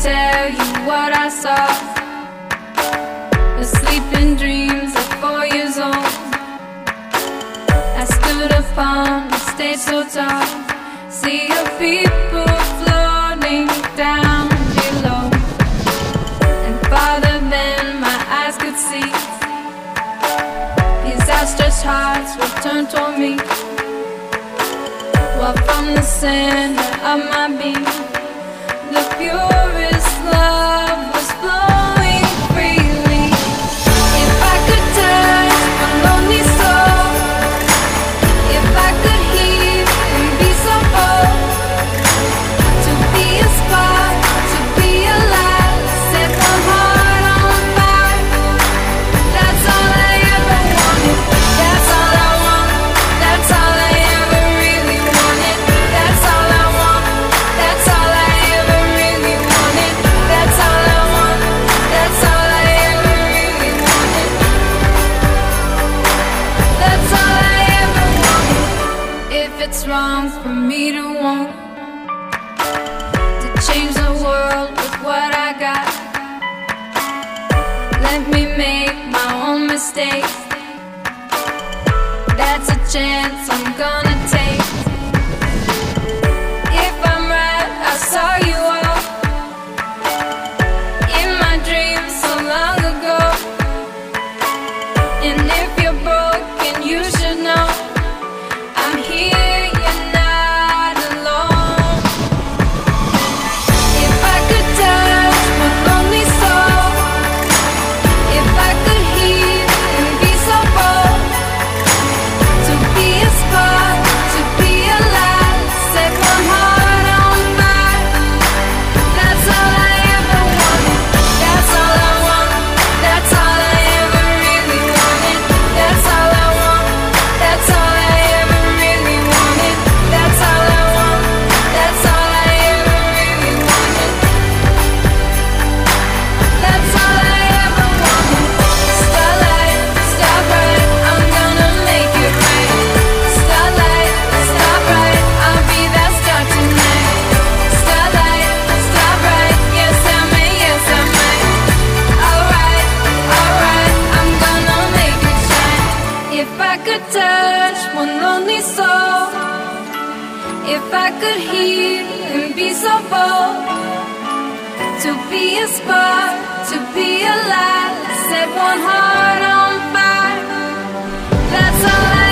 tell you what I saw. Asleep in dreams at 4 years old. I stood upon the stage so tall. See the people floating down below, and farther than my eyes could see, these outstretched hearts were turned toward me, while from the center of my being, the purest love was flowing freely. If I could touch my lonely soul, if I could heal and be so bold, to be a spark, to be alive, set my heart on fire. That's all I ever wanted. That's all I want. That's all I ever really wanted. That's all I want. That's all I ever really wanted. That's all I want. That's all I ever really wanted. That's all I ever wanted. If it's wrong for me to want to change the world with what I got, let me make my own mistakes. That's a chance I'm gonna take. If I'm right, I saw you all in my dreams so long ago. And if you're broken, you should know I'm here, you're not alone. If I could touch my lonely soul, if I could heal and be so bold, to be a spark, to be alive, set my heart on fire. That's all I ever wanted. That's all I want. That's all I ever really wanted. That's all I want. That's all I ever really wanted. That's all I want. That's all I ever really wanted. That's all I ever wanted. Starlight, star bright, I'm gonna make it right. Starlight, star bright, I'll be that star tonight. Starlight, star bright, yes I may, yes I might. Alright, alright, I'm gonna make it shine. If I could touch one lonely soul, if I could heal and be so bold, to be a spark, to be alive, set one heart on fire. That's all I